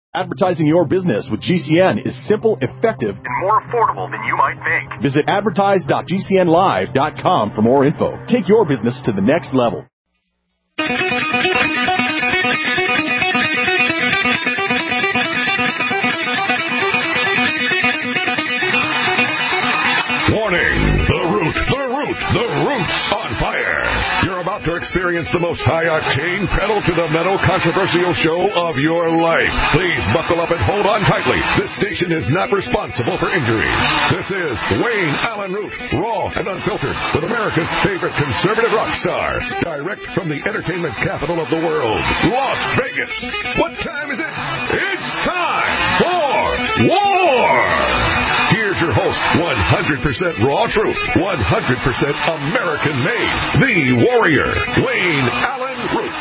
Advertising your business with GCN is simple, effective, and more affordable than you might think. Visit advertise.gcnlive.com for more info. Take your business to the next level. Warning! The Root's on fire! You're about to experience the most high-octane, pedal-to-the-metal controversial show of your life. Please buckle up and hold on tightly. This station is not responsible for injuries. This is Wayne Allen Root, raw and unfiltered, with America's favorite conservative rock star. Direct from the entertainment capital of the world, Las Vegas. What time is it? It's time for war! Here's your host, 100% raw truth, 100% American-made, the warrior, Wayne Allen Root.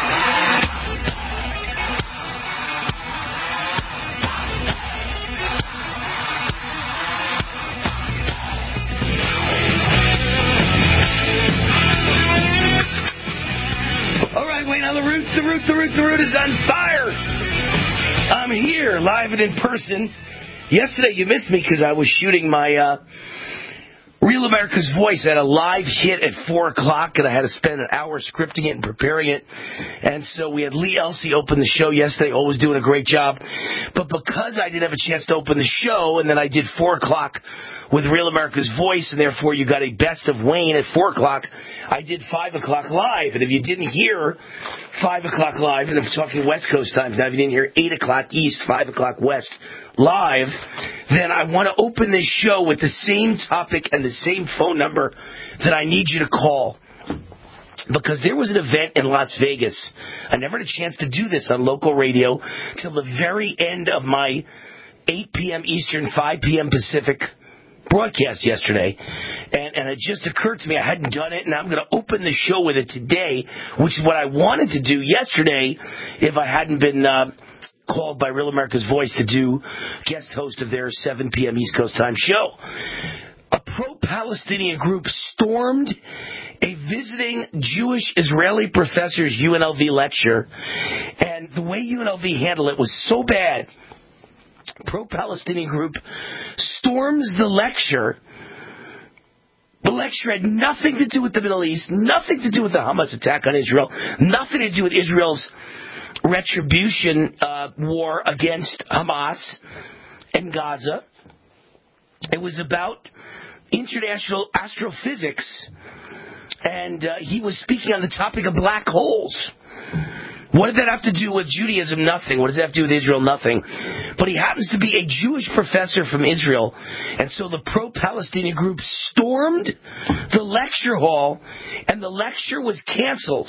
All right, Wayne Allen Root, the Root is on fire. I'm here, live and in person. Yesterday you missed me because I was shooting my Real America's Voice. I had a live hit at 4 o'clock, and I had to spend an hour scripting it and preparing it. And so we had Lee Elsey open the show yesterday, always doing a great job. But because I didn't have a chance to open the show, and then I did 4 o'clock with Real America's Voice, and therefore you got a Best of Wayne at 4 o'clock, I did 5 o'clock live. And if you didn't hear 5 o'clock live, and if we're talking West Coast times now, if you didn't hear 8 o'clock East, 5 o'clock West live, then I want to open this show with the same topic and the same phone number that I need you to call. Because there was an event in Las Vegas. I never had a chance to do this on local radio till the very end of my 8 p.m. Eastern, 5 p.m. Pacific broadcast yesterday. And it just occurred to me I hadn't done it, and I'm going to open the show with it today, which is what I wanted to do yesterday if I hadn't been called by Real America's Voice to do guest host of their 7 p.m. East Coast time show. A pro-Palestinian group stormed a visiting Jewish Israeli professor's UNLV lecture, and the way UNLV handled it was so bad. Pro-Palestinian group storms the lecture. The lecture had nothing to do with the Middle East, nothing to do with the Hamas attack on Israel, nothing to do with Israel's retribution war against Hamas and Gaza. It was about international astrophysics, and he was speaking on the topic of black holes. What did that have to do with Judaism? Nothing. What does that have to do with Israel? Nothing. But he happens to be a Jewish professor from Israel, and so the pro-Palestinian group stormed the lecture hall, and the lecture was canceled.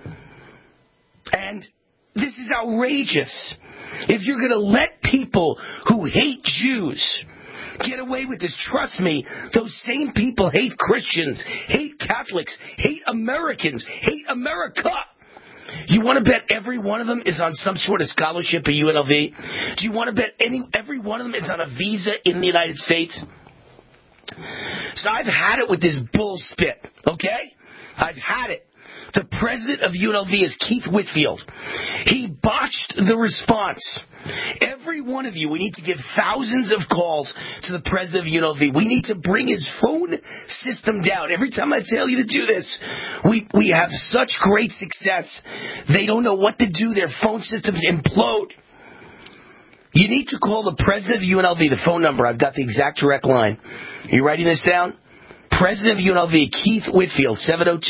And this is outrageous. If you're going to let people who hate Jews get away with this, trust me, those same people hate Christians, hate Catholics, hate Americans, hate America. You want to bet every one of them is on some sort of scholarship at UNLV? Do you want to bet every one of them is on a visa in the United States? So I've had it with this bull spit, okay? I've had it. The president of UNLV is Keith Whitfield. He botched the response. Every one of you, we need to give thousands of calls to the president of UNLV. We need to bring his phone system down. Every time I tell you to do this, we have such great success. They don't know what to do. Their phone systems implode. You need to call the president of UNLV, the phone number. I've got the exact direct line. Are you writing this down? President of UNLV, Keith Whitfield,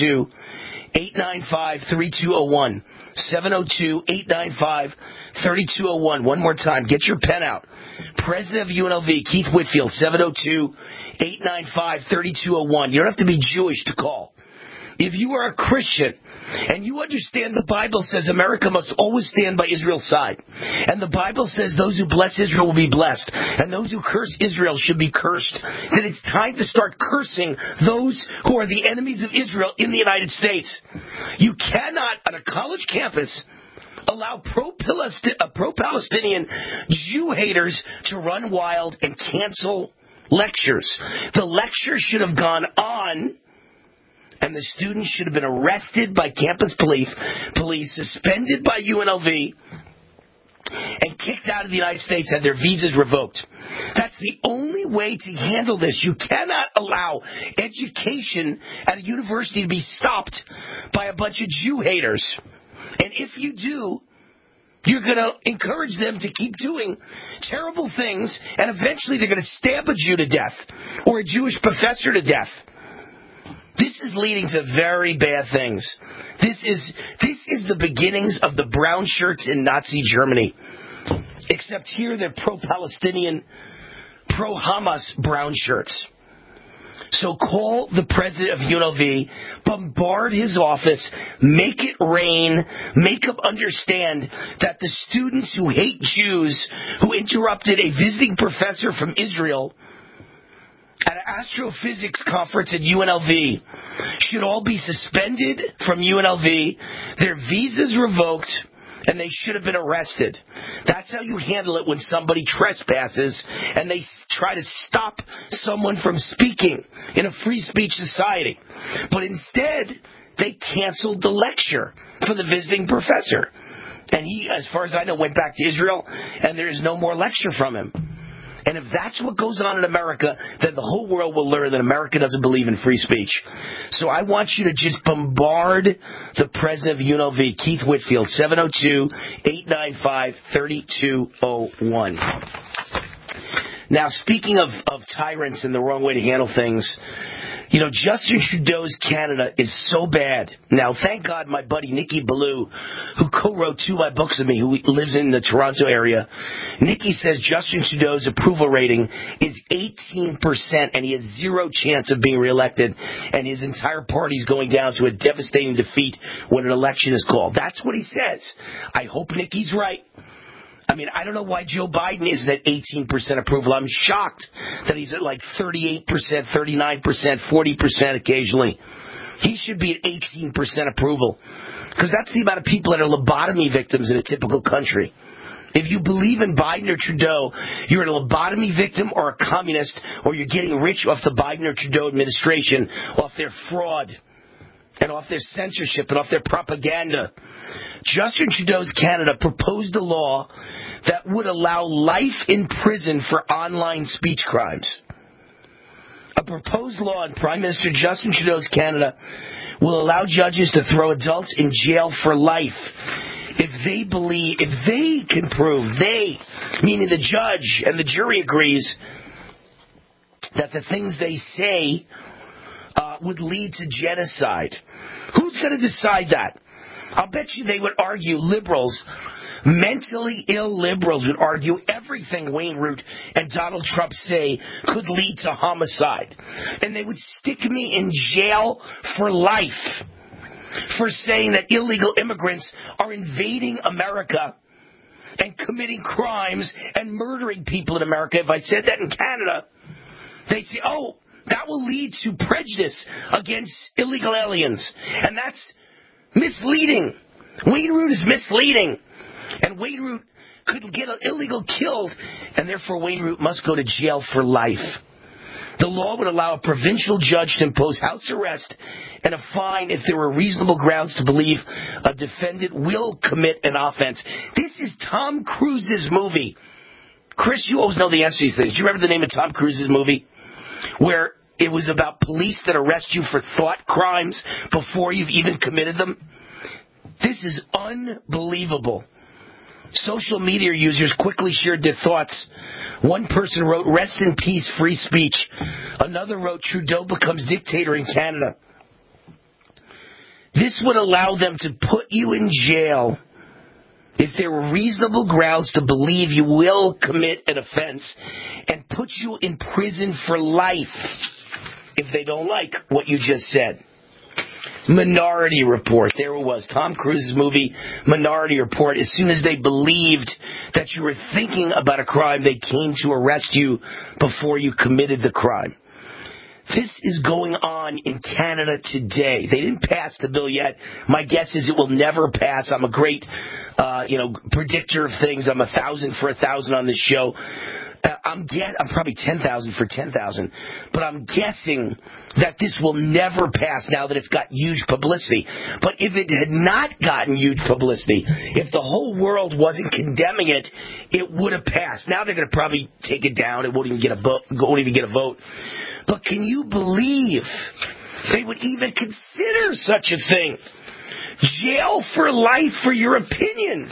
702-895-3201. 702-895-3201. One more time. Get your pen out. President of UNLV, Keith Whitfield, 702-895-3201. You don't have to be Jewish to call. If you are a Christian and you understand the Bible says America must always stand by Israel's side, and the Bible says those who bless Israel will be blessed, and those who curse Israel should be cursed, then it's time to start cursing those who are the enemies of Israel in the United States. You cannot, on a college campus, allow pro-Palestinian Jew haters to run wild and cancel lectures. The lecture should have gone on, and the students should have been arrested by campus police, suspended by UNLV, and kicked out of the United States, had their visas revoked. That's the only way to handle this. You cannot allow education at a university to be stopped by a bunch of Jew haters. And if you do, you're going to encourage them to keep doing terrible things, and eventually they're going to stab a Jew to death or a Jewish professor to death. This is leading to very bad things. This is the beginnings of the brown shirts in Nazi Germany. Except here they're pro-Palestinian, pro-Hamas brown shirts. So call the president of UNLV, bombard his office, make it rain, make him understand that the students who hate Jews, who interrupted a visiting professor from Israel at an astrophysics conference at UNLV, should all be suspended from UNLV, their visas revoked, and they should have been arrested. That's how you handle it when somebody trespasses and they try to stop someone from speaking in a free speech society. But instead, they canceled the lecture for the visiting professor. And he, as far as I know, went back to Israel, and there is no more lecture from him. And if that's what goes on in America, then the whole world will learn that America doesn't believe in free speech. So I want you to just bombard the president of UNLV, Keith Whitfield, 702-895-3201. Now, speaking of tyrants and the wrong way to handle things, you know, Justin Trudeau's Canada is so bad. Now, thank God my buddy Nikki Ballou, who co-wrote 2 of my books with me, who lives in the Toronto area, Nikki says Justin Trudeau's approval rating is 18%, and he has 0 chance of being reelected, and his entire party's going down to a devastating defeat when an election is called. That's what he says. I hope Nikki's right. I mean, I don't know why Joe Biden isn't at 18% approval. I'm shocked that he's at like 38%, 39%, 40% occasionally. He should be at 18% approval, because that's the amount of people that are lobotomy victims in a typical country. If you believe in Biden or Trudeau, you're a lobotomy victim or a communist, or you're getting rich off the Biden or Trudeau administration, off their fraud and off their censorship and off their propaganda. Justin Trudeau's Canada proposed a law that would allow life in prison for online speech crimes. A proposed law in Prime Minister Justin Trudeau's Canada will allow judges to throw adults in jail for life if they can prove, meaning the judge and the jury agrees, that the things they say would lead to genocide. Who's going to decide that? I'll bet you they would argue, liberals, mentally ill liberals would argue everything Wayne Root and Donald Trump say could lead to homicide. And they would stick me in jail for life for saying that illegal immigrants are invading America and committing crimes and murdering people in America. If I said that in Canada, they'd say, oh, that will lead to prejudice against illegal aliens. And that's misleading. Wayne Root is misleading. And Wayne Root could get an illegal killed, and therefore Wayne Root must go to jail for life. The law would allow a provincial judge to impose house arrest and a fine if there were reasonable grounds to believe a defendant will commit an offense. This is Tom Cruise's movie. Chris, you always know the answer to these things. Do you remember the name of Tom Cruise's movie? Where it was about police that arrest you for thought crimes before you've even committed them? This is unbelievable. Social media users quickly shared their thoughts. One person wrote, "Rest in peace, free speech." Another wrote, "Trudeau becomes dictator in Canada." This would allow them to put you in jail if there were reasonable grounds to believe you will commit an offense, and put you in prison for life if they don't like what you just said. Minority Report. There it was. Tom Cruise's movie, Minority Report. As soon as they believed that you were thinking about a crime, they came to arrest you before you committed the crime. This is going on in Canada today. They didn't pass the bill yet. My guess is it will never pass. I'm a great, predictor of things. I'm 1,000 for 1,000 on this show. I'm probably 10,000 for 10,000, but I'm guessing that this will never pass now that it's got huge publicity. But if it had not gotten huge publicity, if the whole world wasn't condemning it, it would have passed. Now they're going to probably take it down. It won't even get a vote. But can you believe they would even consider such a thing? Jail for life for your opinions.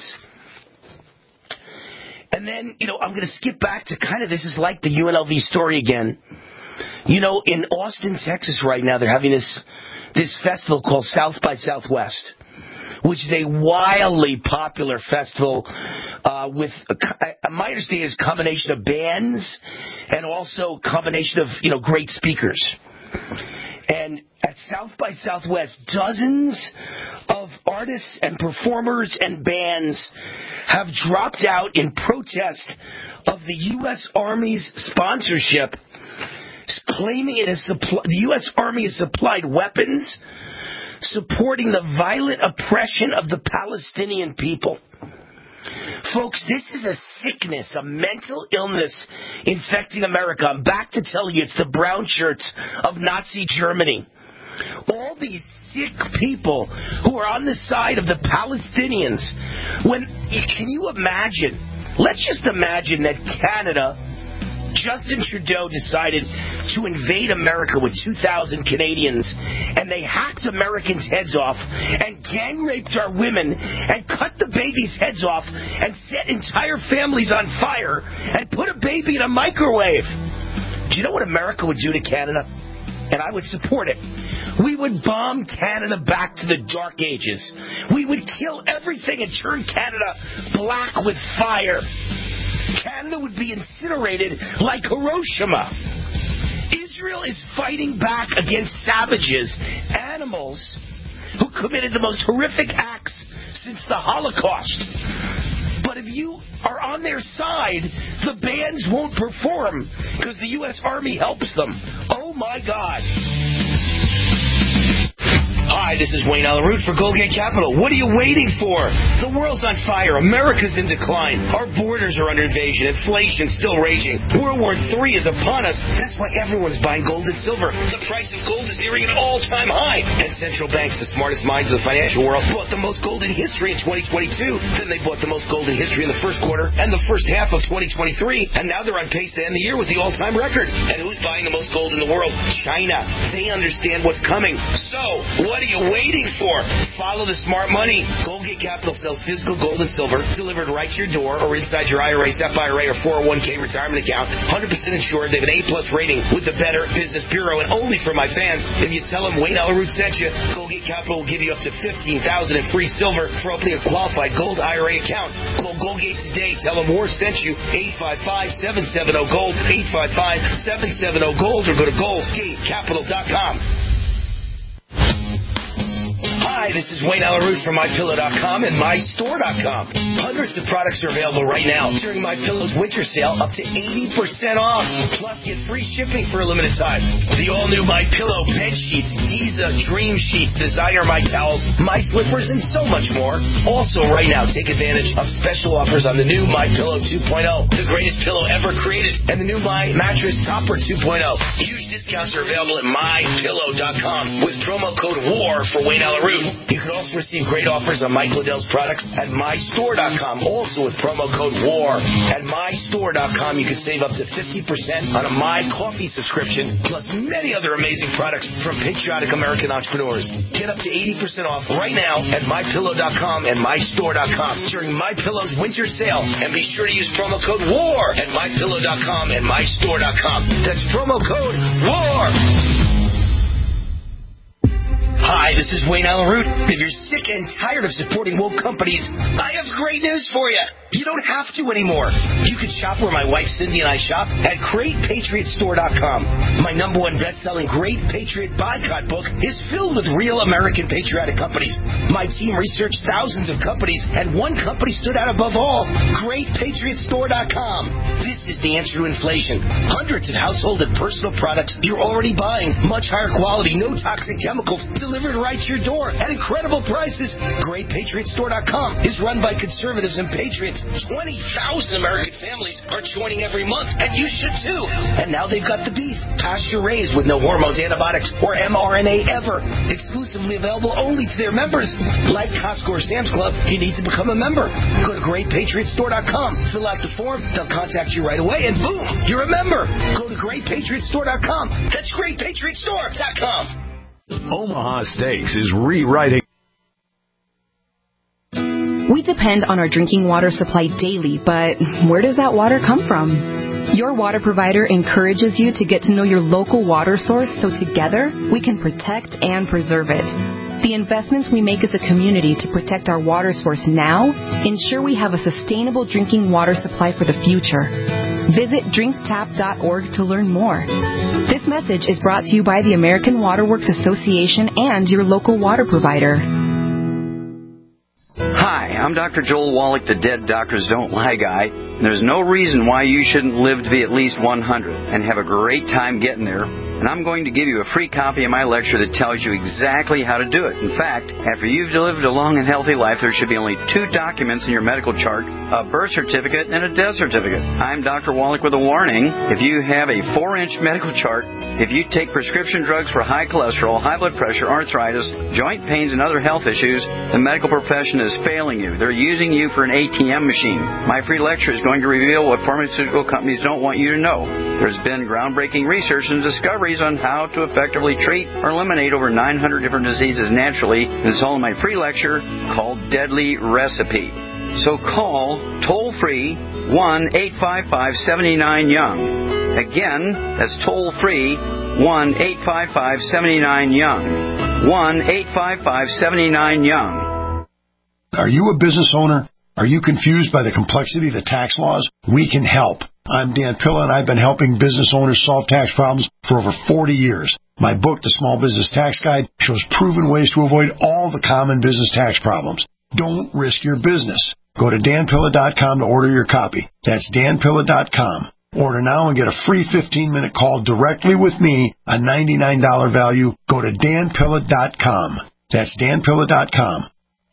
And then, I'm going to skip back to this is like the UNLV story again. In Austin, Texas right now, they're having this festival called South by Southwest, which is a wildly popular festival with, my understanding is a combination of bands and also a combination of, great speakers. And at South by Southwest, dozens of artists and performers and bands have dropped out in protest of the U.S. Army's sponsorship, claiming the U.S. Army has supplied weapons supporting the violent oppression of the Palestinian people. Folks, this is a sickness, a mental illness infecting America. I'm back to tell you it's the brown shirts of Nazi Germany. All these sick people who are on the side of the Palestinians. Can you imagine? Let's just imagine that Canada, Justin Trudeau decided to invade America with 2,000 Canadians, and they hacked Americans' heads off and gang raped our women and cut the babies' heads off and set entire families on fire and put a baby in a microwave. Do you know what America would do to Canada? And I would support it. We would bomb Canada back to the Dark Ages. We would kill everything and turn Canada black with fire. Canada would be incinerated like Hiroshima. Israel is fighting back against savages, animals, who committed the most horrific acts since the Holocaust. But if you are on their side, the bands won't perform because the U.S. Army helps them. Oh, my God. Hi, this is Wayne Alaroot for Goldgate Capital. What are you waiting for? The world's on fire. America's in decline. Our borders are under invasion. Inflation's still raging. World War III is upon us. That's why everyone's buying gold and silver. The price of gold is nearing an all-time high. And central banks, the smartest minds of the financial world, bought the most gold in history in 2022. Then they bought the most gold in history in the first quarter and the first half of 2023. And now they're on pace to end the year with the all-time record. And who's buying the most gold in the world? China. They understand what's coming. So, what are you waiting for? Follow the smart money. Goldgate Capital sells physical gold and silver delivered right to your door or inside your IRA, SEP IRA, or 401k retirement account. 100% insured. They have an A+ rating with the Better Business Bureau. And only for my fans, if you tell them Wayne Alaroot sent you, Goldgate Capital will give you up to $15,000 in free silver for opening a qualified gold IRA account. Call Goldgate today. Tell them Moore sent you. 855-770-GOLD. 855-770-GOLD, or go to goldgatecapital.com. Hi, this is Wayne Alaroot from MyPillow.com and MyStore.com. Hundreds of products are available right now during MyPillow's winter sale, up to 80% off. Plus, get free shipping for a limited time. The all-new MyPillow bed sheets, Giza Dream Sheets, Desire My Towels, My Slippers, and so much more. Also, right now, take advantage of special offers on the new MyPillow 2.0, the greatest pillow ever created, and the new My Mattress Topper 2.0. Huge discounts are available at MyPillow.com with promo code WAR for Wayne Alaroot. You can also receive great offers on Mike Lindell's products at MyStore.com, also with promo code WAR. At MyStore.com, you can save up to 50% on a My Coffee subscription, plus many other amazing products from patriotic American entrepreneurs. Get up to 80% off right now at MyPillow.com and MyStore.com during MyPillow's winter sale. And be sure to use promo code WAR at MyPillow.com and MyStore.com. That's promo code WAR. Hi, this is Wayne Alaroot. If you're sick and tired of supporting woke companies, I have great news for you. You don't have to anymore. You can shop where my wife Cindy and I shop at GreatPatriotStore.com. My #1 best-selling Great Patriot Boycott book is filled with real American patriotic companies. My team researched thousands of companies, and one company stood out above all: GreatPatriotStore.com. This is the answer to inflation. Hundreds of household and personal products you're already buying. Much higher quality, no toxic chemicals, delivered right to your door at incredible prices. GreatPatriotStore.com is run by conservatives and patriots it. 20,000 American families are joining every month, and you should too. And now they've got the beef, pasture-raised with no hormones, antibiotics, or mRNA ever. Exclusively available only to their members. Like Costco or Sam's Club, you need to become a member. Go to GreatPatriotStore.com, fill out the form, they'll contact you right away, and boom, you're a member. Go to GreatPatriotStore.com. That's GreatPatriotStore.com. Omaha Steaks is rewriting. We depend on our drinking water supply daily, but where does that water come from? Your water provider encourages you to get to know your local water source so together we can protect and preserve it. The investments we make as a community to protect our water source now ensure we have a sustainable drinking water supply for the future. Visit drinktap.org to learn more. This message is brought to you by the American Water Works Association and your local water provider. Hi, I'm Dr. Joel Wallach, the Dead Doctors Don't Lie guy. There's no reason why you shouldn't live to be at least 100 and have a great time getting there. And I'm going to give you a free copy of my lecture that tells you exactly how to do it. In fact, after you've lived a long and healthy life, there should be only 2 documents in your medical chart, a birth certificate and a death certificate. I'm Dr. Wallach with a warning. If you have a 4-inch medical chart, if you take prescription drugs for high cholesterol, high blood pressure, arthritis, joint pains, and other health issues, the medical profession is failing you. They're using you for an ATM machine. My free lecture is going to reveal what pharmaceutical companies don't want you to know. There's been groundbreaking research and discoveries on how to effectively treat or eliminate over 900 different diseases naturally. It's all in my free lecture called Deadly Recipe. So call toll-free 1-855-79-YOUNG. Again, that's toll-free 1-855-79-YOUNG. 1-855-79-YOUNG. Are you a business owner? Are you confused by the complexity of the tax laws? We can help. I'm Dan Pilla, and I've been helping business owners solve tax problems for over 40 years. My book, The Small Business Tax Guide, shows proven ways to avoid all the common business tax problems. Don't risk your business. Go to danpilla.com to order your copy. That's danpilla.com. Order now and get a free 15-minute call directly with me, a $99 value. Go to danpilla.com. That's danpilla.com.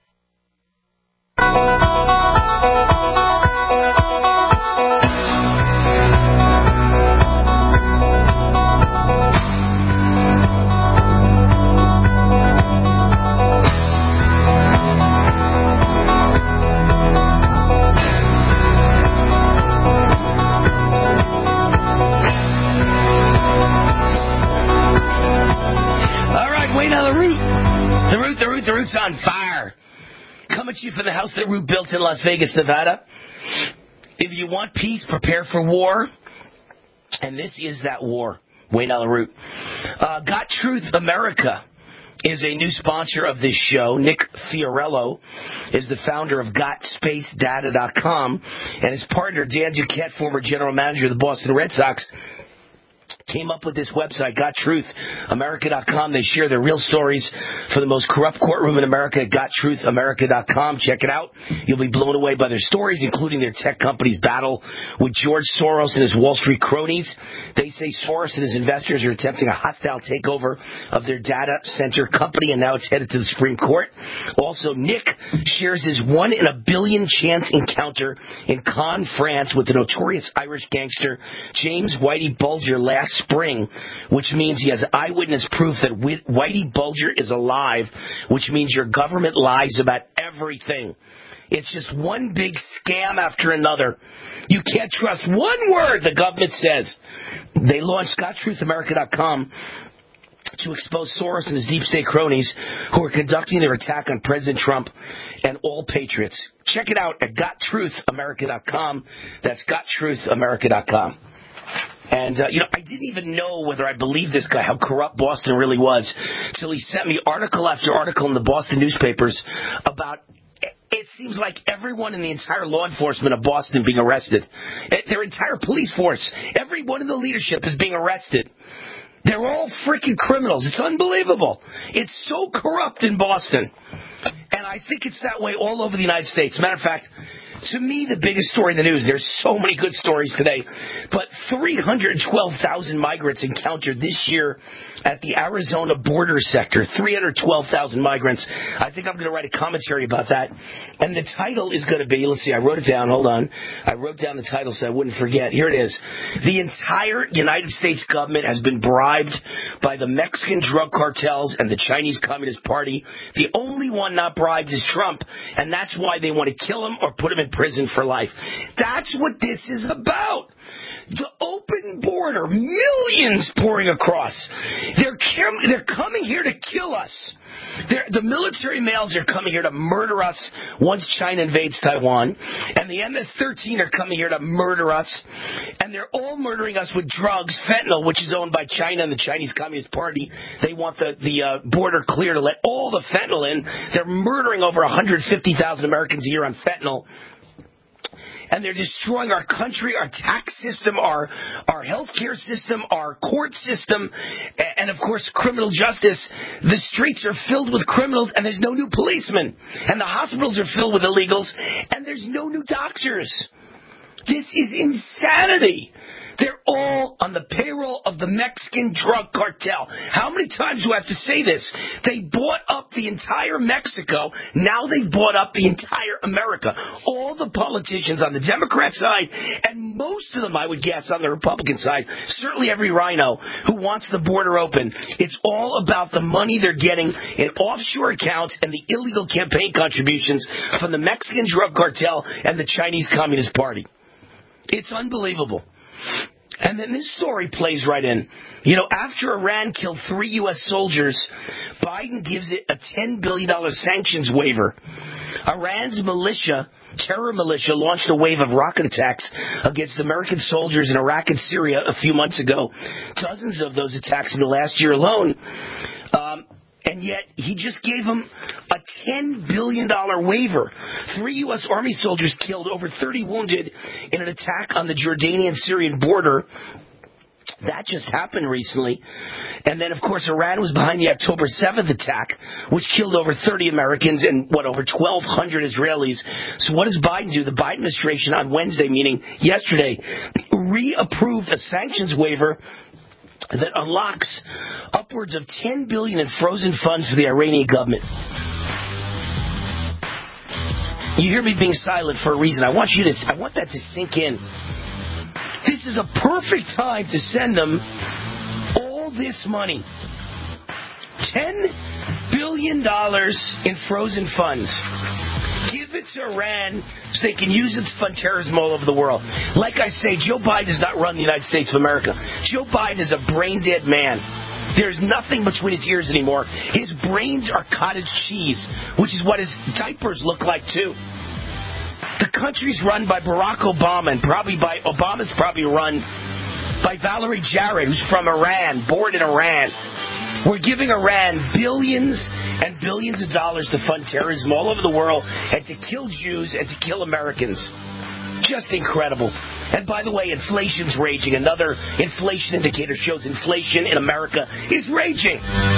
The Root's on fire. Coming to you from the house that Root built in Las Vegas, Nevada. If you want peace, prepare for war. And this is that war. Wayne Allyn Root. Got Truth America is a new sponsor of this show. Nick Fiorello is the founder of GotSpaceData.com. And his partner, Dan Duquette, former general manager of the Boston Red Sox, came up with this website, GotTruthAmerica.com. They share their real stories for the most corrupt courtroom in America at GotTruthAmerica.com. Check it out. You'll be blown away by their stories, including their tech company's battle with George Soros and his Wall Street cronies. They say Soros and his investors are attempting a hostile takeover of their data center company, and now it's headed to the Supreme Court. Also, Nick shares his 1 in a billion chance encounter in Cannes, France, with the notorious Irish gangster James Whitey Bulger last spring, which means he has eyewitness proof that Whitey Bulger is alive, which means your government lies about everything. It's just one big scam after another. You can't trust one word the government says. They launched GotTruthAmerica.com to expose Soros and his deep state cronies who are conducting their attack on President Trump and all patriots. Check it out at GotTruthAmerica.com. That's GotTruthAmerica.com. And, I didn't even know whether I believed this guy, how corrupt Boston really was, till he sent me article after article in the Boston newspapers about, it seems like everyone in the entire law enforcement of Boston being arrested. Their entire police force, every one of the leadership is being arrested. They're all freaking criminals. It's unbelievable. It's so corrupt in Boston. And I think it's that way all over the United States. Matter of fact, to me, the biggest story in the news, there's so many good stories today, but 312,000 migrants encountered this year at the Arizona border sector. 312,000 migrants. I think I'm going to write a commentary about that. And the title is going to be, let's see, I wrote it down. Hold on. I wrote down the title so I wouldn't forget. Here it is. The entire United States government has been bribed by the Mexican drug cartels and the Chinese Communist Party. The only one not bribed is Trump, and that's why they want to kill him or put him in prison for life. That's what this is about. The open border, millions pouring across. They're coming here to kill us. The military males are coming here to murder us once China invades Taiwan. And the MS-13 are coming here to murder us. And they're all murdering us with drugs, fentanyl, which is owned by China and the Chinese Communist Party. They want the border clear to let all the fentanyl in. They're murdering over 150,000 Americans a year on fentanyl. And they're destroying our country, our tax system, our healthcare system, our court system, and, of course, criminal justice. The streets are filled with criminals, and there's no new policemen. And the hospitals are filled with illegals, and there's no new doctors. This is insanity. They're all on the payroll of the Mexican drug cartel. How many times do I have to say this? They bought up the entire Mexico. Now they've bought up the entire America. All the politicians on the Democrat side, and most of them, I would guess, on the Republican side, certainly every rhino who wants the border open, it's all about the money they're getting in offshore accounts and the illegal campaign contributions from the Mexican drug cartel and the Chinese Communist Party. It's unbelievable. And then this story plays right in. You know, after Iran killed 3 U.S. soldiers, Biden gives it a $10 billion sanctions waiver. Iran's terror militia, launched a wave of rocket attacks against American soldiers in Iraq and Syria a few months ago. Dozens of those attacks in the last year alone. And yet, he just gave them a $10 billion waiver. 3 U.S. Army soldiers killed, over 30 wounded in an attack on the Jordanian-Syrian border. That just happened recently. And then, of course, Iran was behind the October 7th attack, which killed over 30 Americans and, over 1,200 Israelis. So what does Biden do? The Biden administration on Wednesday, meaning yesterday, reapproved a sanctions waiver that unlocks upwards of $10 billion in frozen funds for the Iranian government. You hear me being silent for a reason. I want that to sink in. This is a perfect time to send them all this money. $10 billion in frozen funds. Give it to Iran so they can use it to fund terrorism all over the world. Like I say, Joe Biden does not run the United States of America. Joe Biden is a brain-dead man. There's nothing between his ears anymore. His brains are cottage cheese, which is what his diapers look like, too. The country's run by Barack Obama, and Obama's probably run by Valerie Jarrett, who's from Iran, born in Iran. We're giving Iran billions and billions of dollars to fund terrorism all over the world and to kill Jews and to kill Americans. Just incredible. And by the way, inflation's raging. Another inflation indicator shows inflation in America is raging.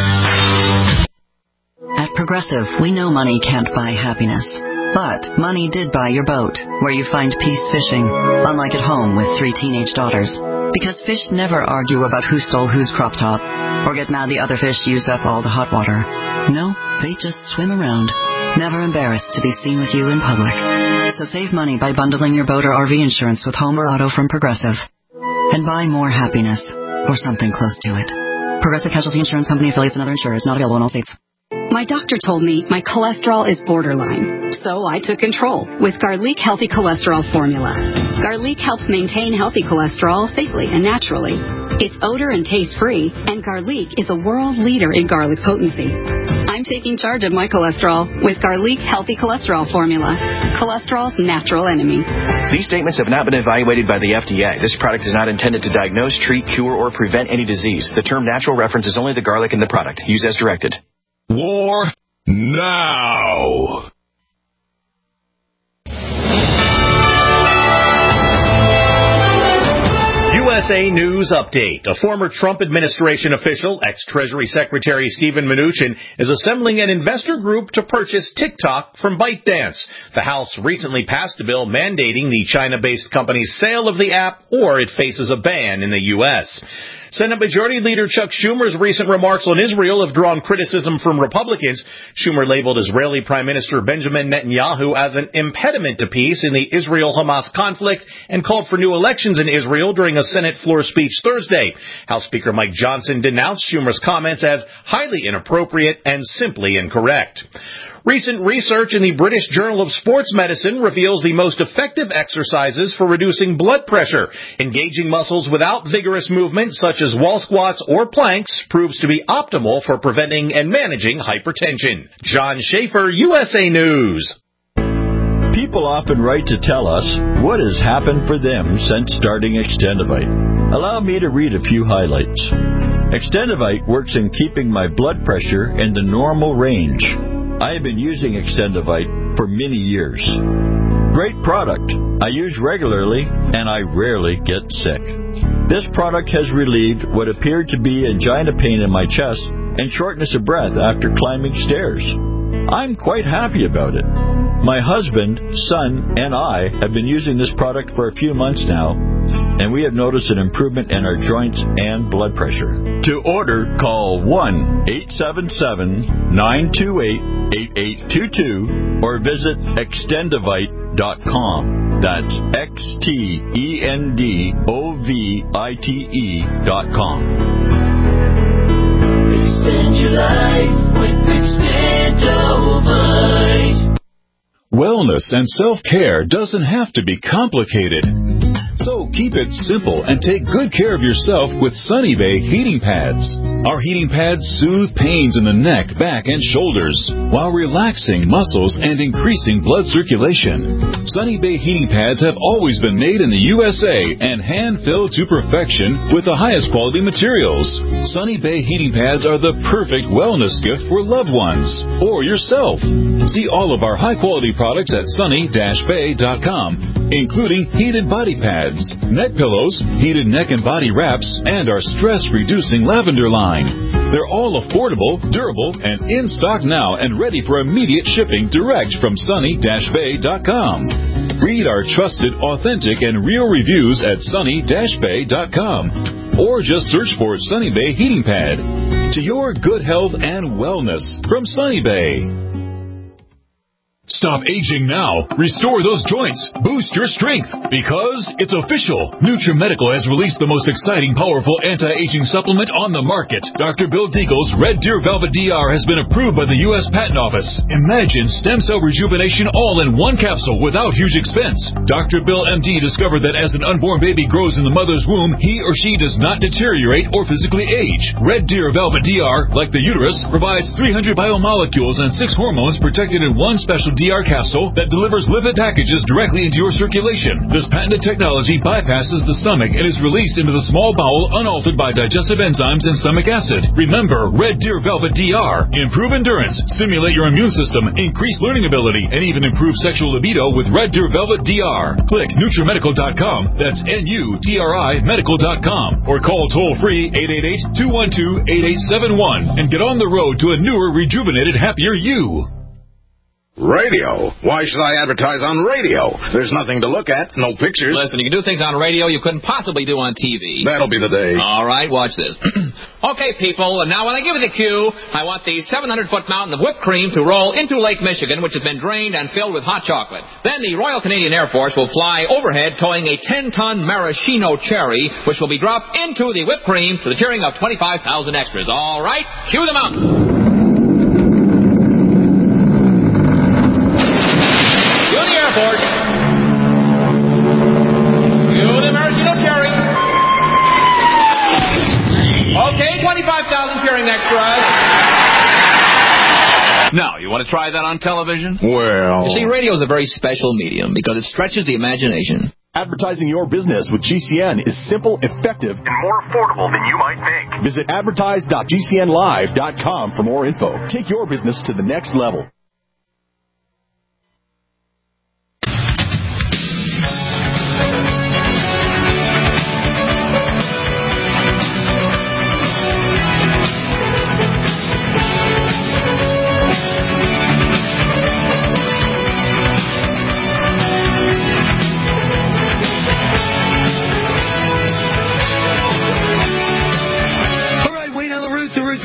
At Progressive, we know money can't buy happiness. But money did buy your boat, where you find peace fishing, unlike at home with 3 teenage daughters. Because fish never argue about who stole whose crop top, or get mad the other fish used up all the hot water. No, they just swim around, never embarrassed to be seen with you in public. So save money by bundling your boat or RV insurance with home or auto from Progressive. And buy more happiness, or something close to it. Progressive Casualty Insurance Company, affiliates, and other insurers, not available in all states. My doctor told me my cholesterol is borderline, so I took control with Garlic Healthy Cholesterol Formula. Garlic helps maintain healthy cholesterol safely and naturally. It's odor and taste-free, and Garlic is a world leader in garlic potency. I'm taking charge of my cholesterol with Garlic Healthy Cholesterol Formula, cholesterol's natural enemy. These statements have not been evaluated by the FDA. This product is not intended to diagnose, treat, cure, or prevent any disease. The term natural references only the garlic in the product. Use as directed. War now. USA News Update. A former Trump administration official, ex-Treasury Secretary Steven Mnuchin, is assembling an investor group to purchase TikTok from ByteDance. The House recently passed a bill mandating the China-based company's sale of the app, or it faces a ban in the U.S. Senate Majority Leader Chuck Schumer's recent remarks on Israel have drawn criticism from Republicans. Schumer labeled Israeli Prime Minister Benjamin Netanyahu as an impediment to peace in the Israel-Hamas conflict and called for new elections in Israel during a Senate floor speech Thursday. House Speaker Mike Johnson denounced Schumer's comments as highly inappropriate and simply incorrect. Recent research in the British Journal of Sports Medicine reveals the most effective exercises for reducing blood pressure. Engaging muscles without vigorous movement, such as wall squats or planks, proves to be optimal for preventing and managing hypertension. John Schaefer, USA News. People often write to tell us what has happened for them since starting Extendivite. Allow me to read a few highlights. Extendivite works in keeping my blood pressure in the normal range. I have been using Extendivite for many years. Great product. I use regularly, and I rarely get sick. This product has relieved what appeared to be angina pain in my chest and shortness of breath after climbing stairs. I'm quite happy about it. My husband, son, and I have been using this product for a few months now, and we have noticed an improvement in our joints and blood pressure. To order, call 1-877-928-8822 or visit Extendivite.com. That's Extendovite.com. Extend your life with Extendovite. Wellness and self-care doesn't have to be complicated. So keep it simple and take good care of yourself with Sunny Bay heating pads. Our heating pads soothe pains in the neck, back, and shoulders while relaxing muscles and increasing blood circulation. Sunny Bay heating pads have always been made in the USA and hand-filled to perfection with the highest quality materials. Sunny Bay heating pads are the perfect wellness gift for loved ones or yourself. See all of our high-quality products at sunny-bay.com, including heated body pads, neck pillows, heated neck and body wraps, and our stress-reducing lavender line. They're all affordable, durable, and in stock now and ready for immediate shipping direct from sunny-bay.com. Read our trusted, authentic, and real reviews at sunny-bay.com or just search for Sunny Bay Heating Pad. To your good health and wellness from Sunny Bay. Stop aging now. Restore those joints. Boost your strength. Because it's official. NutriMedical has released the most exciting, powerful anti-aging supplement on the market. Dr. Bill Deagle's Red Deer Velvet DR has been approved by the U.S. Patent Office. Imagine stem cell rejuvenation all in one capsule without huge expense. Dr. Bill MD discovered that as an unborn baby grows in the mother's womb, he or she does not deteriorate or physically age. Red Deer Velvet DR, like the uterus, provides 300 biomolecules and 6 hormones protected in one special DR capsule that delivers lipid packages directly into your circulation. This patented technology bypasses the stomach and is released into the small bowel unaltered by digestive enzymes and stomach acid. Remember, Red Deer Velvet DR. Improve endurance, stimulate your immune system, increase learning ability, and even improve sexual libido with Red Deer Velvet DR. Click NutriMedical.com, that's NUTRI Medical.com, or call toll-free 888-212-8871 and get on the road to a newer, rejuvenated, happier you. Radio? Why should I advertise on radio? There's nothing to look at, no pictures. Listen, you can do things on radio you couldn't possibly do on TV. That'll be the day. All right, watch this. Okay, people, and now when I give you the cue, I want the 700-foot mountain of whipped cream to roll into Lake Michigan, which has been drained and filled with hot chocolate. Then the Royal Canadian Air Force will fly overhead towing a 10-ton maraschino cherry, which will be dropped into the whipped cream to the cheering of 25,000 extras. All right, cue the mountain. Airport. You the maraschino cherry. Okay, 25,000 cheering extras. Now, you want to try that on television? Well... You see, radio is a very special medium because it stretches the imagination. Advertising your business with GCN is simple, effective, and more affordable than you might think. Visit advertise.gcnlive.com for more info. Take your business to the next level.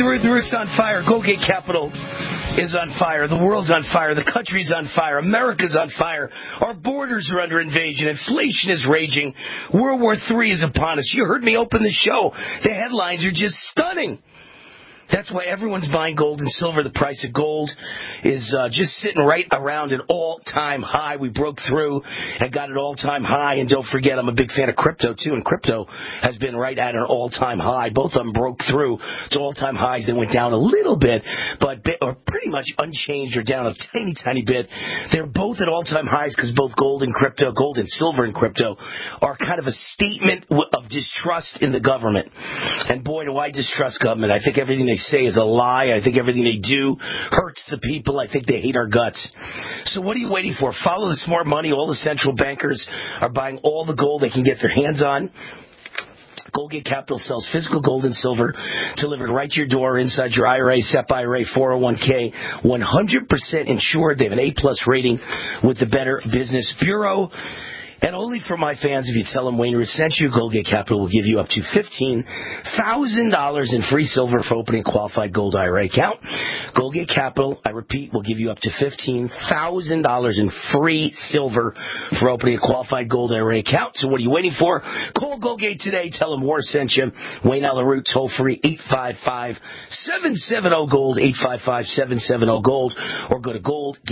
Root. The Root's on fire. Goldgate Capital is on fire. The world's on fire. The country's on fire. America's on fire. Our borders are under invasion. Inflation is raging. World War III is upon us. You heard me open the show. The headlines are just stunning. That's why everyone's buying gold and silver. The price of gold is just sitting right around an all-time high. We broke through and got an all-time high. And don't forget, I'm a big fan of crypto, too. And crypto has been right at an all-time high. Both of them broke through to all-time highs. They went down a little bit, but are pretty much unchanged or down a tiny, tiny bit. They're both at all-time highs because both gold and silver and crypto are kind of a statement of distrust in the government. And boy, do I distrust government. I think everything they say is a lie. I think everything they do hurts the people. I think they hate our guts. So what are you waiting for? Follow the smart money. All the central bankers are buying all the gold they can get their hands on. Goldgate Capital sells physical gold and silver delivered right to your door inside your IRA, SEP IRA, 401k, 100% insured. They have an A+ rating with the Better Business Bureau. And only for my fans, if you tell them Wayne Root sent you, Goldgate Capital will give you up to $15,000 in free silver for opening a qualified gold IRA account. Goldgate Capital, I repeat, will give you up to $15,000 in free silver for opening a qualified gold IRA account. So what are you waiting for? Call Goldgate today. Tell them War sent you. Wayne Allyn Root, toll free 855-770-GOLD, 855-770-GOLD, or go to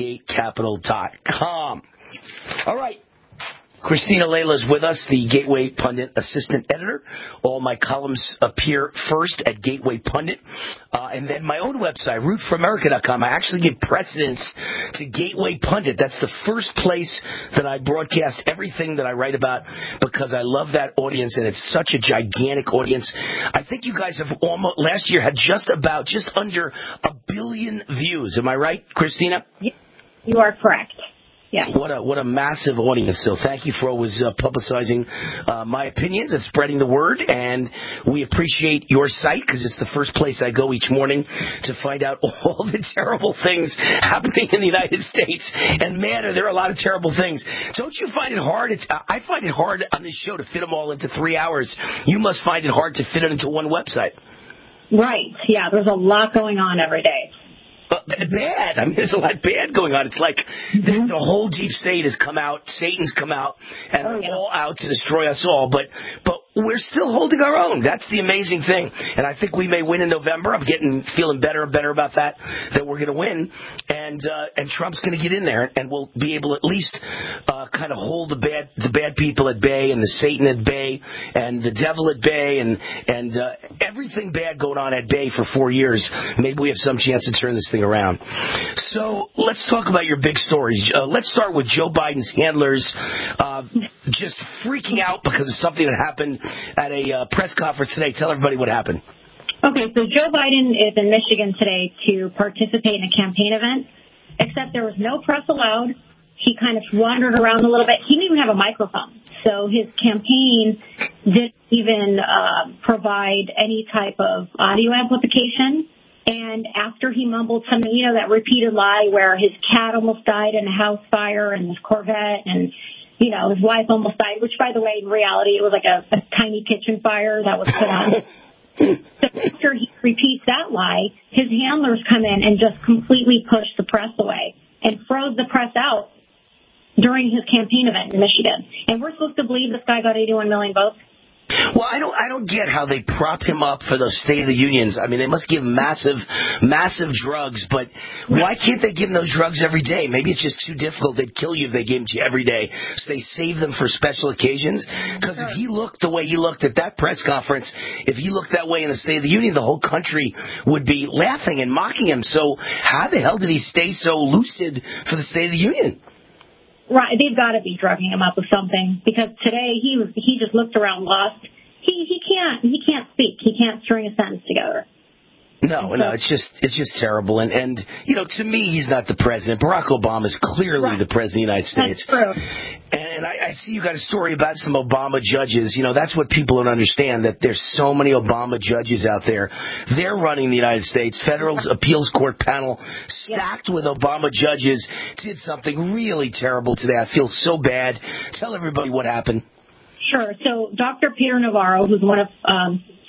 goldgatecapital.com. All right. Christina Layla is with us, the Gateway Pundit assistant editor. All my columns appear first at Gateway Pundit. And then my own website, rootforamerica.com. I actually give precedence to Gateway Pundit. That's the first place that I broadcast everything that I write about because I love that audience, and it's such a gigantic audience. I think you guys have last year had just under 1 billion views. Am I right, Christina? You are correct. Yeah. What a massive audience. So thank you for always publicizing my opinions and spreading the word. And we appreciate your site because it's the first place I go each morning to find out all the terrible things happening in the United States. And man, there are a lot of terrible things. Don't you find it hard? I find it hard on this show to fit them all into 3 hours. You must find it hard to fit it into one website. Right. Yeah. There's a lot going on every day. Bad. I mean, there's a lot bad going on. It's like the whole deep state has come out, Satan's come out, and they're all out to destroy us all. But we're still holding our own. That's the amazing thing. And I think we may win in November. I'm feeling better and better about that we're going to win. And Trump's going to get in there, and we'll be able to at least kind of hold the bad people at bay, and the Satan at bay, and the devil at bay, and everything bad going on at bay for 4 years. Maybe we have some chance to turn this thing around. So let's talk about your big stories. Let's start with Joe Biden's handlers just freaking out because of something that happened at a press conference today. Tell everybody what happened. Okay, so Joe Biden is in Michigan today to participate in a campaign event, except there was no press allowed. He kind of wandered around a little bit. He didn't even have a microphone. So his campaign didn't even provide any type of audio amplification. And after he mumbled something, that repeated lie where his cat almost died in a house fire and his Corvette and, his wife almost died, which, by the way, in reality, it was like a tiny kitchen fire that was put on. So after he repeats that lie, his handlers come in and just completely push the press away and froze the press out during his campaign event in Michigan. And we're supposed to believe this guy got 81 million votes? Well, I don't get how they prop him up for those State of the Unions. I mean, they must give massive drugs, but why can't they give him those drugs every day? Maybe it's just too difficult. They'd kill you if they gave them to you every day. So they save them for special occasions. Because if he looked the way he looked at that press conference, if he looked that way in the State of the Union, the whole country would be laughing and mocking him. So how the hell did he stay so lucid for the State of the Union? Right, they've got to be drugging him up with something because today he just looked around lost. He can't speak. He can't string a sentence together. No, it's just terrible. And to me, he's not the president. Barack Obama is clearly the president of the United States. That's true. And I see you got a story about some Obama judges. That's what people don't understand, that there's so many Obama judges out there. They're running the United States. Federal Appeals Court panel stacked with Obama judges did something really terrible today. I feel so bad. Tell everybody what happened. Sure. So Dr. Peter Navarro, who's one of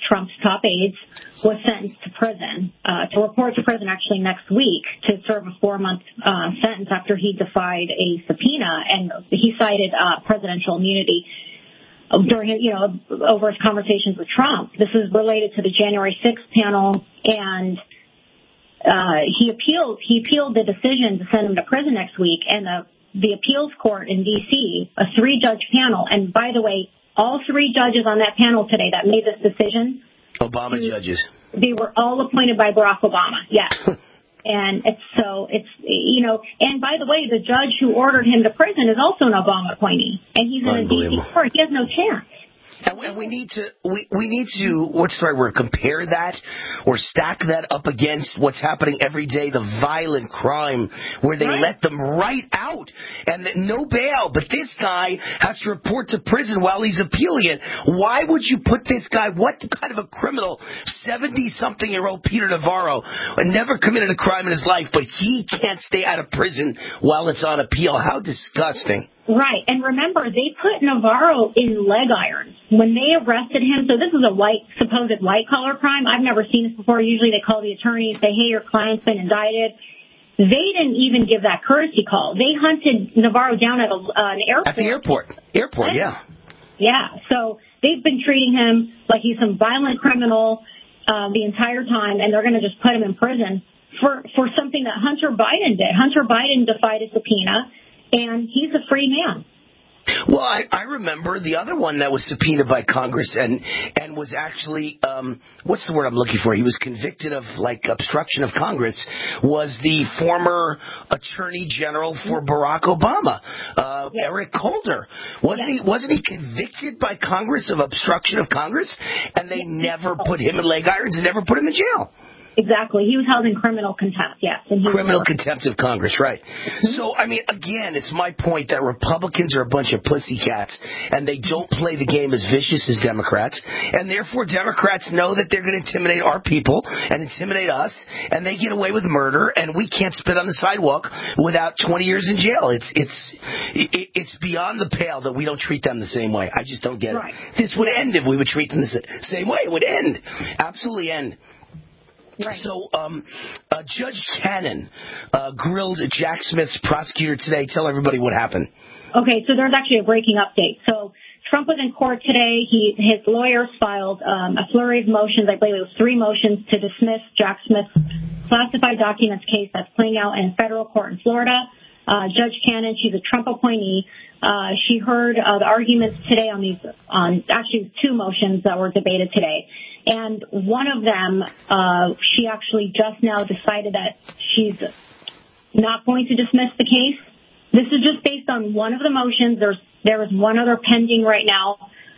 Trump's top aides, was sentenced to prison, to report to prison actually next week to serve a 4-month sentence after he defied a subpoena, and he cited presidential immunity during his, over his conversations with Trump. This is related to the January 6th panel, and he appealed the decision to send him to prison next week, and the appeals court in D.C., a 3-judge panel, and by the way, all 3 judges on that panel today that made this decision, Obama judges. They were all appointed by Barack Obama. Yes. And and by the way, the judge who ordered him to prison is also an Obama appointee, and he's in a D.C. court. He has no chance. And we need to what's the right word, compare that or stack that up against what's happening every day, the violent crime where they let them right out and no bail, but this guy has to report to prison while he's appealing it. Why would you put this guy, what kind of a criminal, 70-something-year-old Peter Navarro, never committed a crime in his life, but he can't stay out of prison while it's on appeal? How disgusting. Right, and remember, they put Navarro in leg irons when they arrested him. So this is a supposed white-collar crime. I've never seen this before. Usually they call the attorney and say, hey, your client's been indicted. They didn't even give that courtesy call. They hunted Navarro down at an airport. At the airport. Yeah. Yeah, so they've been treating him like he's some violent criminal the entire time, and they're going to just put him in prison for something that Hunter Biden did. Hunter Biden defied a subpoena, and he's a free man. Well, I remember the other one that was subpoenaed by Congress and was actually, what's the word I'm looking for? He was convicted of, obstruction of Congress, was the former Attorney General for Barack Obama, Eric Holder. Wasn't he convicted by Congress of obstruction of Congress? And they never put him in leg irons and never put him in jail. Exactly. He was held in criminal contempt, yes. And criminal contempt of Congress, right. So, again, it's my point that Republicans are a bunch of pussycats, and they don't play the game as vicious as Democrats, and therefore Democrats know that they're going to intimidate our people and intimidate us, and they get away with murder, and we can't spit on the sidewalk without 20 years in jail. It's beyond the pale that we don't treat them the same way. I just don't get it. This would end if we would treat them the same way. It would end. Absolutely end. Right. So, Judge Cannon grilled Jack Smith's prosecutor today. Tell everybody what happened. Okay, so there's actually a breaking update. So Trump was in court today. His lawyers filed a flurry of motions. I believe it was 3 motions to dismiss Jack Smith's classified documents case that's playing out in federal court in Florida. Judge Cannon, she's a Trump appointee. She heard the arguments today on actually 2 motions that were debated today. And one of them, she actually just now decided that she's not going to dismiss the case. This is just based on one of the motions. There is one other pending right now.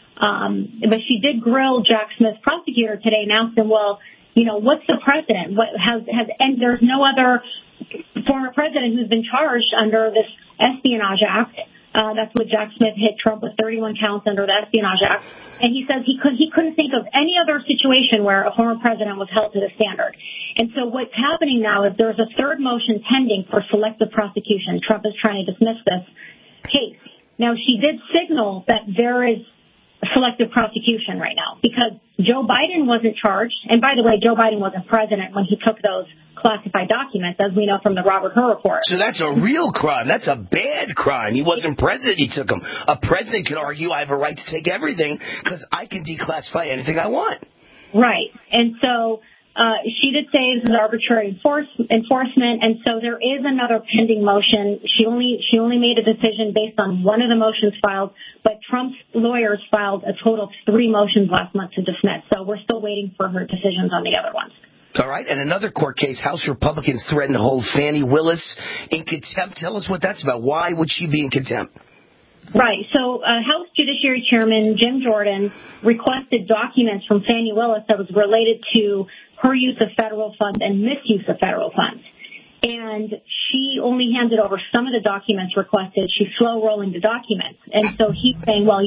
But she did grill Jack Smith's prosecutor today and asked him, well, what's the precedent? And there's no other former president who's been charged under this Espionage Act. That's what Jack Smith hit Trump with 31 counts under the Espionage Act. And he says he couldn't think of any other situation where a former president was held to the standard. And so what's happening now is there's a 3rd motion pending for selective prosecution. Trump is trying to dismiss this case. Now, she did signal that there is selective prosecution right now because Joe Biden wasn't charged. And by the way, Joe Biden wasn't president when he took those classified documents, as we know from the Robert Hur report. So that's a real crime. That's a bad crime. He wasn't president. He took them. A president can argue I have a right to take everything because I can declassify anything I want. Right. And so she did say this is arbitrary enforcement, and so there is another pending motion. She only made a decision based on one of the motions filed, but Trump's lawyers filed a total of 3 motions last month to dismiss. So we're still waiting for her decisions on the other ones. All right, and another court case, House Republicans threaten to hold Fani Willis in contempt. Tell us what that's about. Why would she be in contempt? Right. So House Judiciary Chairman Jim Jordan requested documents from Fani Willis that was related to her use of federal funds and misuse of federal funds. And she only handed over some of the documents requested. She's slow-rolling the documents. And so he's saying, well,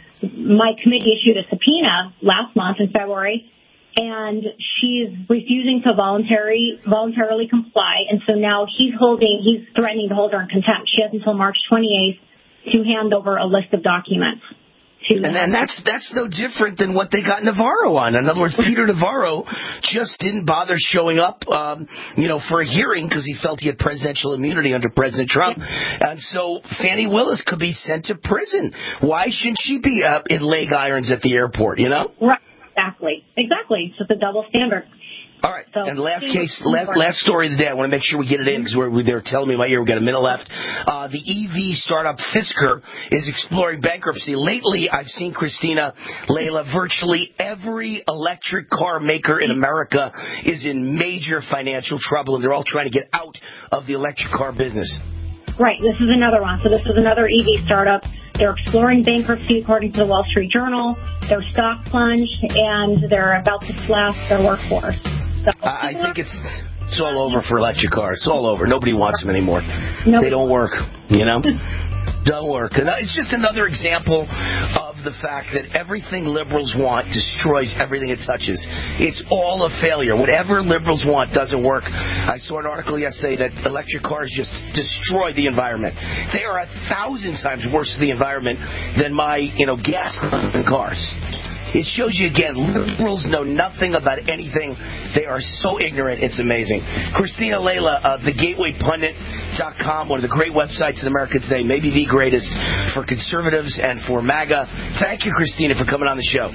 my committee issued a subpoena last month in February, and she's refusing to voluntarily comply. And so now he's threatening to hold her in contempt. She has until March 28th to hand over a list of documents. And then that's no different than what they got Navarro on. In other words, Peter Navarro just didn't bother showing up, for a hearing because he felt he had presidential immunity under President Trump. And so Fannie Willis could be sent to prison. Why shouldn't she be in leg irons at the airport, Right, exactly. So it's a double standard. All right, so, and last story of the day. I want to make sure we get it in because they're telling me in my ear we've got a minute left. The EV startup Fisker is exploring bankruptcy. Lately, I've seen, Christina, Layla, virtually every electric car maker in America is in major financial trouble, and they're all trying to get out of the electric car business. Right, this is another one. So this is another EV startup. They're exploring bankruptcy, according to the Wall Street Journal. Their stock plunged, and they're about to slash their workforce. So, I think it's all over for electric cars. It's all over. Nobody wants them anymore. Nope. They don't work, Don't work. And it's just another example of the fact that everything liberals want destroys everything it touches. It's all a failure. Whatever liberals want doesn't work. I saw an article yesterday that electric cars just destroy the environment. They are 1,000 times worse for the environment than my, gas cars. It shows you again, liberals know nothing about anything. They are so ignorant, it's amazing. Christina, Layla, thegatewaypundit.com, one of the great websites in America today, maybe the greatest for conservatives and for MAGA. Thank you, Christina, for coming on the show.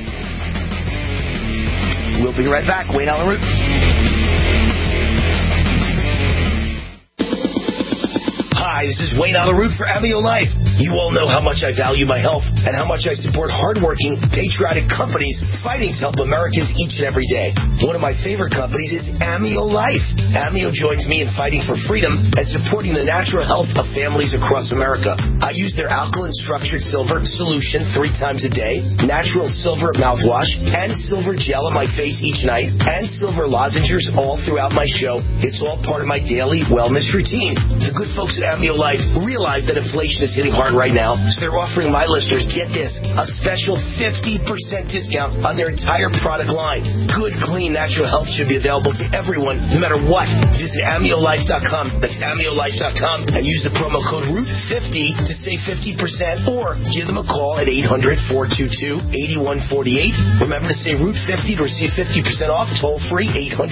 We'll be right back. Wayne Allyn Root. Hi, this is Wayne Allyn Root for Amio Life. You all know how much I value my health and how much I support hardworking, patriotic companies fighting to help Americans each and every day. One of my favorite companies is Amio Life. Amio joins me in fighting for freedom and supporting the natural health of families across America. I use their alkaline structured silver solution 3 times a day, natural silver mouthwash, and silver gel on my face each night, and silver lozenges all throughout my show. It's all part of my daily wellness routine. The good folks at Amio Life realize that inflation is hitting hard right now, so they're offering my listeners, get this, a special 50% discount on their entire product line. Good, clean, natural health should be available to everyone, no matter what. Visit AmioLife.com, that's AmioLife.com, and use the promo code ROOT50 to save 50%, or give them a call at 800-422-8148. Remember to say ROOT50 to receive 50% off, toll free,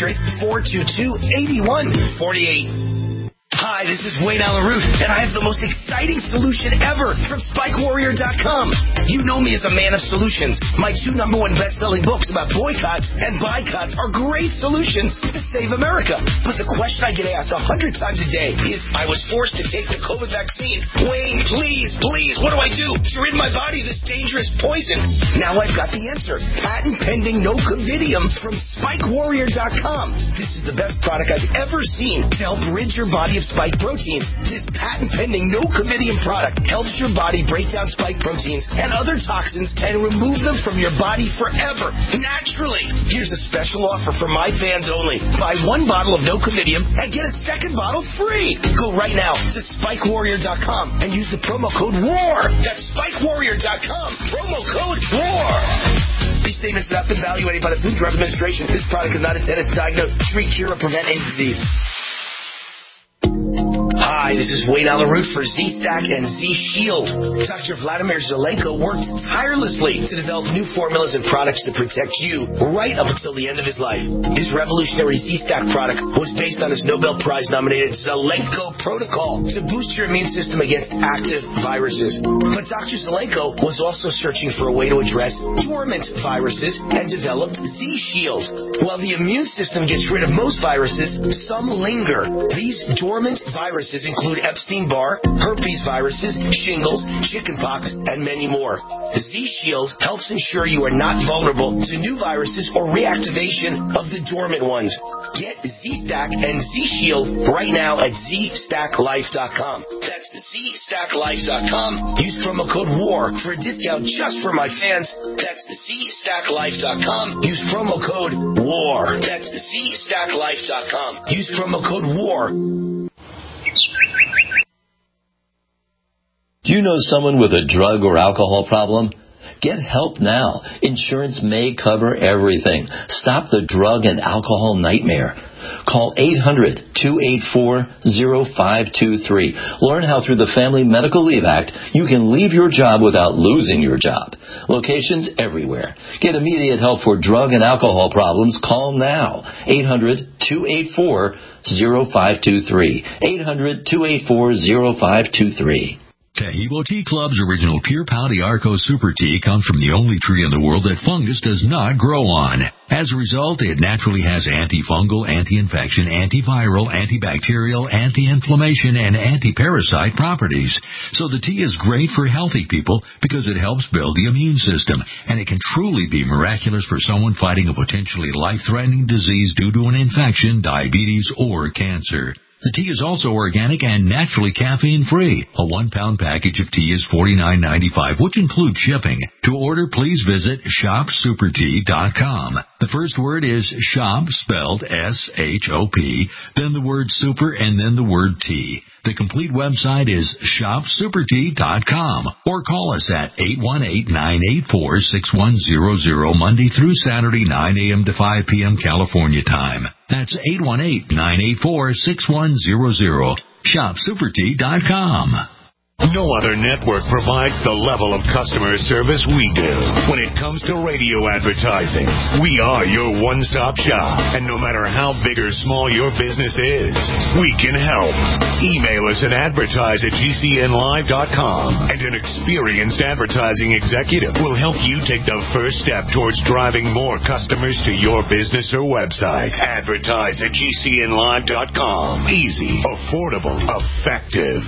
800-422-8148. Hi, this is Wayne Allyn Root, and I have the most exciting solution ever from SpikeWarrior.com. You know me as a man of solutions. My 2 #1 best-selling books about boycotts and boycotts are great solutions to save America. But the question I get asked 100 times a day is, I was forced to take the COVID vaccine. Wayne, please, what do I do to rid my body of this dangerous poison? Now I've got the answer. Patent-pending Nocovidium from SpikeWarrior.com. This is the best product I've ever seen to help rid your body of spike proteins. This patent-pending Nocovidium product helps your body break down spike proteins and other toxins and remove them from your body forever, naturally. Here's a special offer for my fans only. Buy 1 bottle of Nocovidium and get a 2nd bottle free. Go right now to SpikeWarrior.com and use the promo code WAR. That's SpikeWarrior.com. Promo code WAR. These statements have been evaluated by the Food and Drug Administration. This product is not intended to diagnose, treat, cure, or prevent any disease. Hi, this is Wayne Allyn Root for Z-Stack and Z-Shield. Dr. Vladimir Zelenko worked tirelessly to develop new formulas and products to protect you right up until the end of his life. His revolutionary Z-Stack product was based on his Nobel Prize-nominated Zelenko Protocol to boost your immune system against active viruses. But Dr. Zelenko was also searching for a way to address dormant viruses and developed Z-Shield. While the immune system gets rid of most viruses, some linger. These dormant viruses include Epstein-Barr, herpes viruses, shingles, chickenpox, and many more. Z-Shield helps ensure you are not vulnerable to new viruses or reactivation of the dormant ones. Get Z-Stack and Z-Shield right now at ZStackLife.com. That's ZStackLife.com. Use promo code WAR for a discount just for my fans. That's ZStackLife.com. Use promo code WAR. That's ZStackLife.com. Use promo code WAR. Do you know someone with a drug or alcohol problem? Get help now. Insurance may cover everything. Stop the drug and alcohol nightmare. Call 800-284-0523. Learn how through the Family Medical Leave Act you can leave your job without losing your job. Locations everywhere. Get immediate help for drug and alcohol problems. Call now. 800-284-0523. 800-284-0523. Tahibo Tea Club's original Pure Pau Arco Super Tea comes from the only tree in the world that fungus does not grow on. As a result, it naturally has antifungal, anti-infection, antiviral, antibacterial, anti-inflammation, and anti-parasite properties. So the tea is great for healthy people because it helps build the immune system, and it can truly be miraculous for someone fighting a potentially life-threatening disease due to an infection, diabetes, or cancer. The tea is also organic and naturally caffeine-free. A 1-pound package of tea is $49.95, which includes shipping. To order, please visit shopsupertea.com. The first word is shop, spelled S-H-O-P, then the word super, and then the word tea. The complete website is shopsupertea.com, or call us at 818-984-6100 Monday through Saturday, 9 a.m. to 5 p.m. California time. That's 818-984-6100. shopsupertea.com. No other network provides the level of customer service we do. When it comes to radio advertising, we are your one-stop shop. And no matter how big or small your business is, we can help. Email us at advertise@gcnlive.com, and an experienced advertising executive will help you take the first step towards driving more customers to your business or website. Advertise@gcnlive.com. Easy, affordable, effective.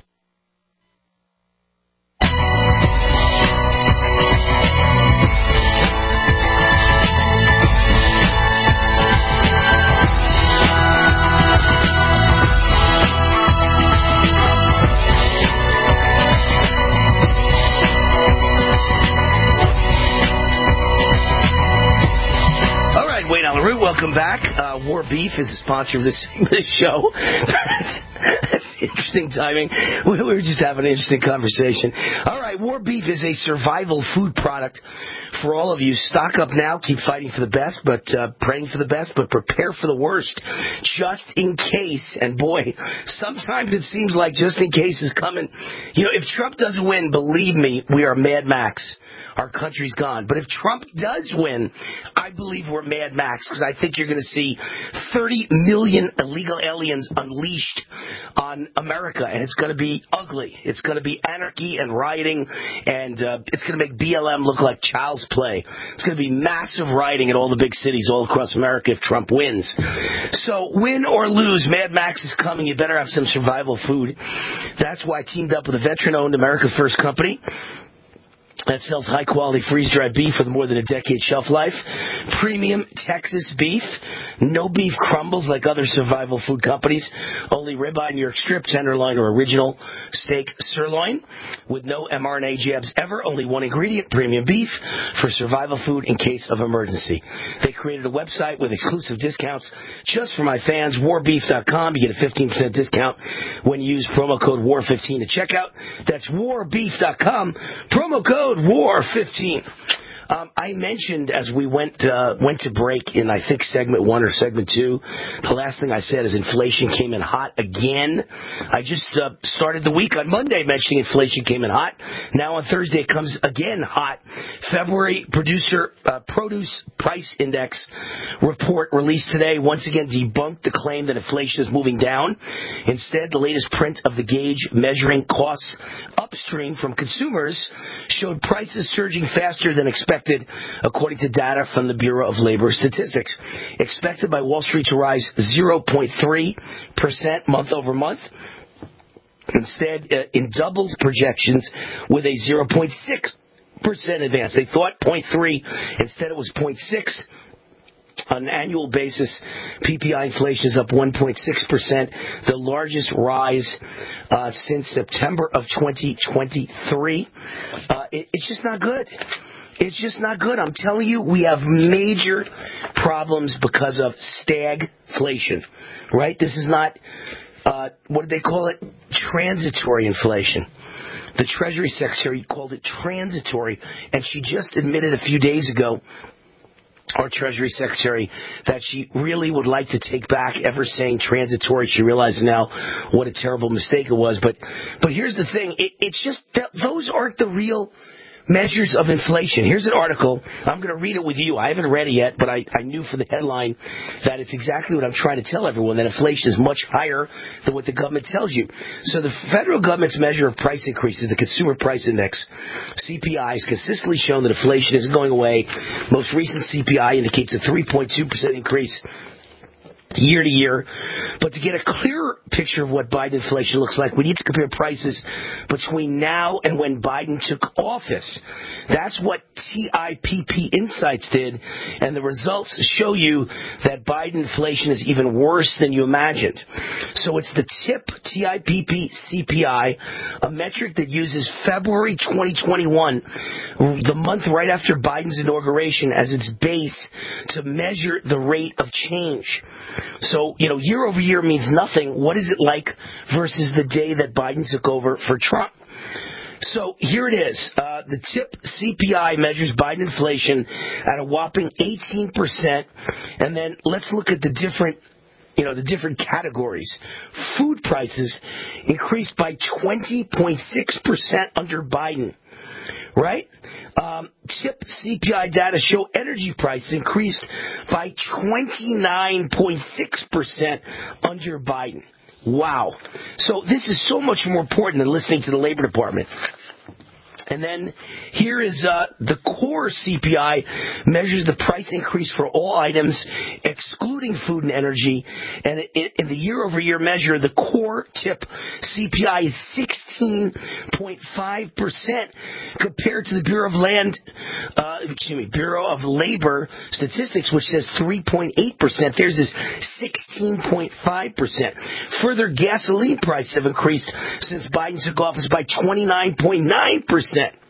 Welcome back. War Beef is the sponsor of this show. That's interesting timing. We were just having an interesting conversation. All right, War Beef is a survival food product for all of you. Stock up now. Keep fighting for the best, but praying for the best, but prepare for the worst, just in case. And boy, sometimes it seems like just in case is coming. You know, if Trump doesn't win, believe me, we are Mad Max. Our country's gone. But if Trump does win, I believe we're Mad Max, because I think you're going to see 30 million illegal aliens unleashed on America, and it's going to be ugly. It's going to be anarchy and rioting, and it's going to make BLM look like child's play. It's going to be massive rioting in all the big cities all across America if Trump wins. So win or lose, Mad Max is coming. You better have some survival food. That's why I teamed up with a veteran-owned America First company that sells high-quality freeze-dried beef with more than a decade shelf life. Premium Texas beef. No beef crumbles like other survival food companies. Only ribeye, New York strip, tenderloin, or original steak sirloin. With no mRNA jabs ever. Only one ingredient, premium beef, for survival food in case of emergency. They created a website with exclusive discounts just for my fans. Warbeef.com. You get a 15% discount when you use promo code WAR15 at checkout. That's warbeef.com. Promo code WAR15. I mentioned as we went to break in, I think, segment 1 or segment 2, the last thing I said is inflation came in hot again. I just started the week on Monday mentioning inflation came in hot. Now on Thursday it comes again hot. February produce price index report released today once again debunked the claim that inflation is moving down. Instead, the latest print of the gauge measuring costs upstream from consumers showed prices surging faster than expected, according to data from the Bureau of Labor Statistics. Expected by Wall Street to rise 0.3% month over month. Instead, in doubled projections with a 0.6% advance. They thought 0.3, instead it was 0.6. On an annual basis, PPI inflation is up 1.6%, the largest rise since September of 2023. It's just not good. It's just not good. I'm telling you, we have major problems because of stagflation, right? This is not, what do they call it? Transitory inflation. the Treasury Secretary called it transitory, and she just admitted a few days ago, our Treasury Secretary, that she really would like to take back ever saying transitory. She realizes now what a terrible mistake it was. But here's the thing. It's just that those aren't the real measures of inflation. Here's an article. I'm going to read it with you. I haven't read it yet, but I knew from the headline that it's exactly what I'm trying to tell everyone, that inflation is much higher than what the government tells you. So the federal government's measure of price increases, the Consumer Price Index, CPI, has consistently shown that inflation isn't going away. Most recent CPI indicates a 3.2% increase year to year. But to get a clearer picture of what Biden inflation looks like, we need to compare prices between now and when Biden took office. That's what TIPP Insights did, and the results show you that Biden inflation is even worse than you imagined. So it's the TIPP CPI, a metric that uses February 2021, the month right after Biden's inauguration, as its base to measure the rate of change. So, year over year means nothing. What is it like versus the day that Biden took over for Trump? So here it is. The TIP CPI measures Biden inflation at a whopping 18%. And then let's look at the different categories. Food prices increased by 20.6% under Biden. Right? TIP CPI data show energy prices increased by 29.6% under Biden. Wow. So this is so much more important than listening to the Labor Department. And then here is the core CPI, measures the price increase for all items, excluding food and energy. And in the year-over-year measure, the core TIP CPI is 16.5% compared to the Bureau of Labor Statistics, which says 3.8%. Theirs is 16.5%. Further, gasoline prices have increased since Biden took office by 29.9%.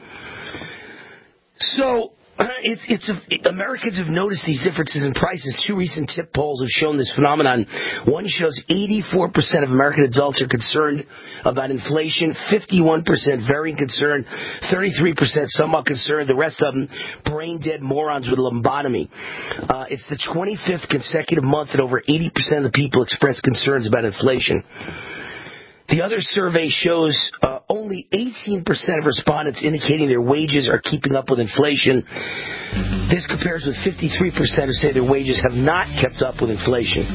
So Americans have noticed these differences in prices. Two recent TIP polls have shown this phenomenon. One shows 84% of American adults are concerned about inflation, 51% very concerned, 33% somewhat concerned, the rest of them brain-dead morons with lobotomy. It's the 25th consecutive month that over 80% of the people express concerns about inflation. The other survey shows only 18% of respondents indicating their wages are keeping up with inflation. This compares with 53% who say their wages have not kept up with inflation.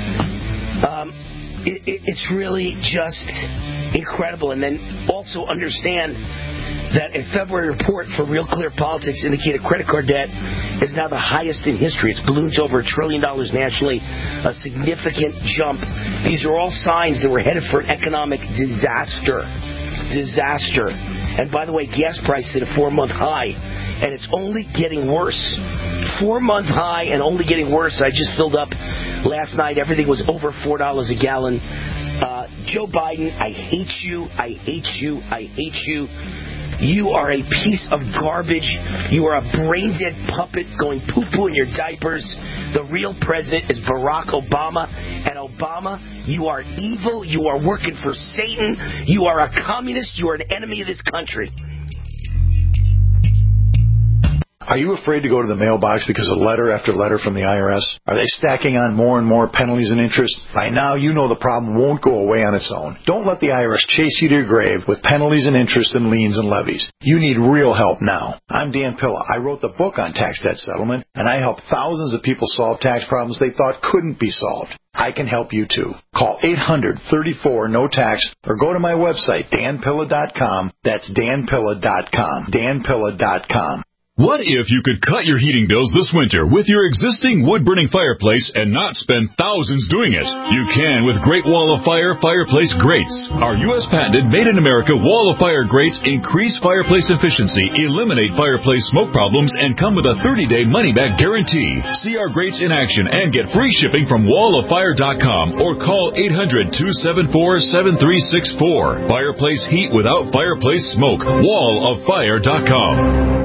It's really just incredible. And then also understand that a February report for Real Clear Politics indicated credit card debt is now the highest in history. It's ballooned to over $1 trillion nationally, a significant jump. These are all signs that we're headed for an economic disaster. And by the way, gas prices hit a 4-month high, and it's only getting worse. 4-month high and only getting worse. I just filled up last night. Everything was over $4 a gallon. Joe Biden, I hate you. You are a piece of garbage. You are a brain-dead puppet going poo-poo in your diapers. The real president is Barack Obama. And Obama, you are evil. You are working for Satan. You are a communist. You are an enemy of this country. Are you afraid to go to the mailbox because of letter after letter from the IRS? Are they stacking on more and more penalties and interest? By now, you know the problem won't go away on its own. Don't let the IRS chase you to your grave with penalties and interest and liens and levies. You need real help now. I'm Dan Pilla. I wrote the book on tax debt settlement, and I help thousands of people solve tax problems they thought couldn't be solved. I can help you too. Call 800-34-NO-TAX or go to my website, danpilla.com. That's danpilla.com. danpilla.com. What if you could cut your heating bills this winter with your existing wood-burning fireplace and not spend thousands doing it? You can with Great Wall of Fire fireplace grates. Our U.S. patented made-in-America Wall of Fire grates increase fireplace efficiency, eliminate fireplace smoke problems, and come with a 30-day money-back guarantee. See our grates in action and get free shipping from walloffire.com or call 800-274-7364. Fireplace heat without fireplace smoke. walloffire.com.